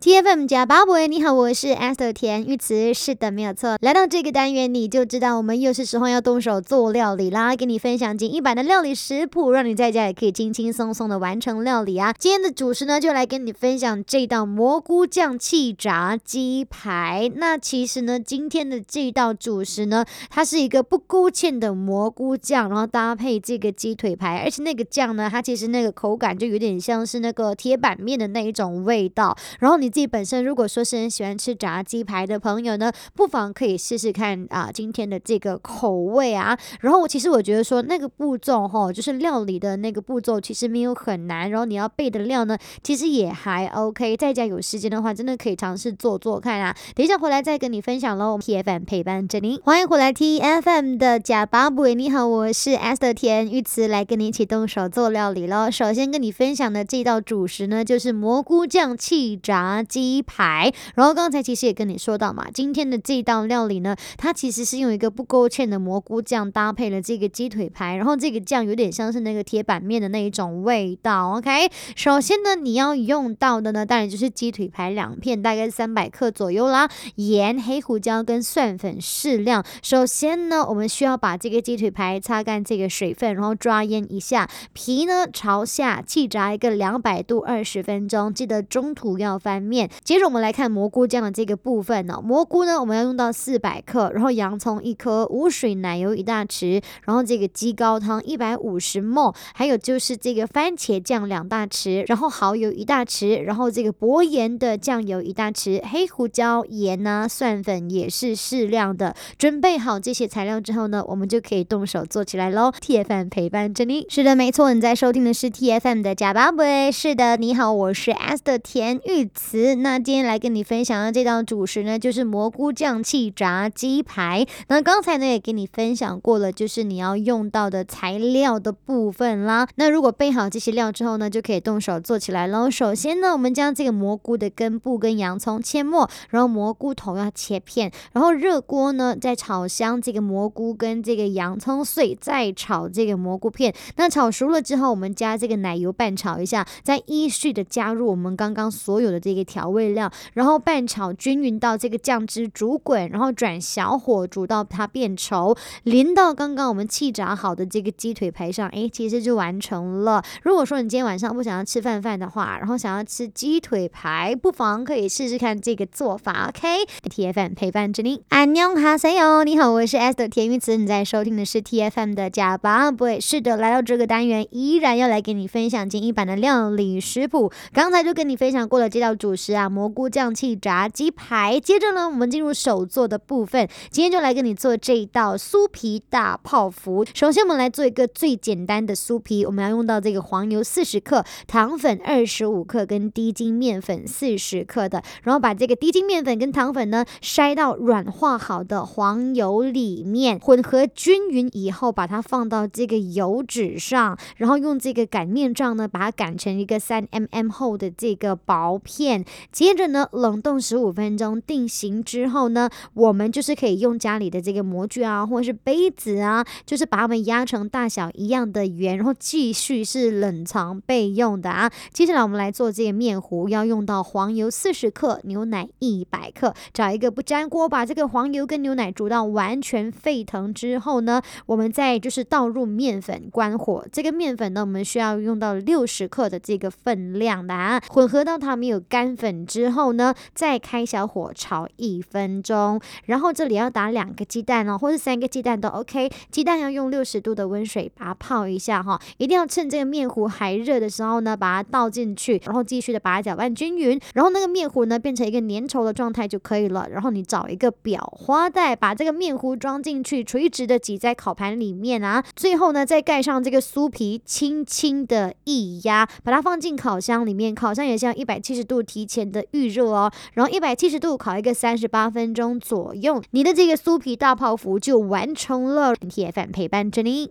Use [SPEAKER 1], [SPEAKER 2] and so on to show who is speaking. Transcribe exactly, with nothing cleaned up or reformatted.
[SPEAKER 1] T F M 加巴博，你好，我是 Esther 田玉慈。是的，没有错。来到这个单元，你就知道我们又是时候要动手做料理啦，给你分享简易版的料理食谱，让你在家也可以轻轻松松的完成料理啊。今天的主食呢，就来跟你分享这道蘑菇酱气炸鸡排。那其实呢，今天的这道主食呢，它是一个不勾芡的蘑菇酱，然后搭配这个鸡腿排，而且那个酱呢，它其实那个口感就有点像是那个铁板面的那一种味道。然后你自己本身如果说是很喜欢吃炸鸡排的朋友呢，不妨可以试试看啊，今天的这个口味啊。然后我其实我觉得说那个步骤哈，就是料理的那个步骤其实没有很难，然后你要备的料呢，其实也还 OK。在家有时间的话，真的可以尝试做做看啊。等一下回来再跟你分享喽。T F M 陪伴着您，欢迎回来 T F M 的假巴布，你好，我是 Esther 田玉慈，来跟你一起动手做料理喽。首先跟你分享的这道主食呢，就是蘑菇酱气炸鸡排。然后刚才其实也跟你说到嘛，今天的这道料理呢，它其实是用一个不勾芡的蘑菇酱搭配了这个鸡腿排，然后这个酱有点像是那个铁板面的那一种味道。 OK， 首先呢你要用到的呢，当然就是鸡腿排两片，大概三百克左右啦，盐、黑胡椒跟蒜粉适量。首先呢，我们需要把这个鸡腿排擦干这个水分，然后抓腌一下，皮呢朝下气炸一个两百度二十分钟，记得中途要翻面。接着我们来看蘑菇酱的这个部分呢、哦，蘑菇呢我们要用到四百克，然后洋葱一颗，无水奶油一大匙，然后这个鸡高汤一百五十 ml， 还有就是这个番茄酱两大匙，然后蚝油一大匙，然后这个薄盐的酱油一大匙，黑胡椒、盐啊、蒜粉也是适量的。准备好这些材料之后呢，我们就可以动手做起来咯。T F M 陪伴着你，是的，没错，你在收听的是 T F M 的假巴贝。是的，你好，我是 Esther 田玉慈。那今天来跟你分享的这道主食呢，就是蘑菇酱气炸鸡排。那刚才呢也给你分享过了，就是你要用到的材料的部分啦。那如果备好这些料之后呢，就可以动手做起来咯。首先呢，我们将这个蘑菇的根部跟洋葱切末，然后蘑菇头要切片，然后热锅呢再炒香这个蘑菇跟这个洋葱碎，再炒这个蘑菇片。那炒熟了之后，我们加这个奶油拌炒一下，再依序的加入我们刚刚所有的这个调味料，然后拌炒均匀到这个酱汁煮滚，然后转小火煮到它变稠，淋到刚刚我们气炸好的这个鸡腿排上，诶，其实就完成了。如果说你今天晚上不想要吃饭饭的话，然后想要吃鸡腿排，不妨可以试试看这个做法。 OK， T F M 陪伴着你，安妞哈塞哟，你好，我是 Esther 田玉慈，你在收听的是 T F M 的假巴不会。是的，来到这个单元依然要来给你分享简易版的料理食谱。刚才就跟你分享过了这道主食啊，蘑菇酱气炸鸡排。接着呢，我们进入手做的部分，今天就来跟你做这一道酥皮大泡芙。首先我们来做一个最简单的酥皮，我们要用到这个黄油四十克，糖粉二十五克跟低筋面粉四十克的，然后把这个低筋面粉跟糖粉呢筛到软化好的黄油里面，混合均匀以后，把它放到这个油纸上，然后用这个擀面杖呢把它擀成一个三 M M 厚的这个薄片。接着呢冷冻十五分钟，定型之后呢，我们就是可以用家里的这个模具啊，或者是杯子啊，就是把它们压成大小一样的圆，然后继续是冷藏备用的啊。接下来我们来做这个面糊，要用到黄油四十克，牛奶一百克。找一个不粘锅，把这个黄油跟牛奶煮到完全沸腾之后呢，我们再就是倒入面粉，关火。这个面粉呢，我们需要用到六十克的这个分量的啊。混合到它没有干粉之后呢，再开小火炒一分钟。然后这里要打两个鸡蛋哦，或是三个鸡蛋都 OK。鸡蛋要用六十度的温水把它泡一下哈，一定要趁这个面糊还热的时候呢，把它倒进去，然后继续的把它搅拌均匀，然后那个面糊呢变成一个粘稠的状态就可以了。然后你找一个裱花袋，把这个面糊装进去，垂直的挤在烤盘里面啊。最后呢，再盖上这个酥皮，轻轻的一压，把它放进烤箱里面。烤箱也是要一百七十度提前的预热哦，然后一百七十度烤一个三十八分钟左右，你的这个酥皮大泡芙就完成了。T F M 陪伴着你。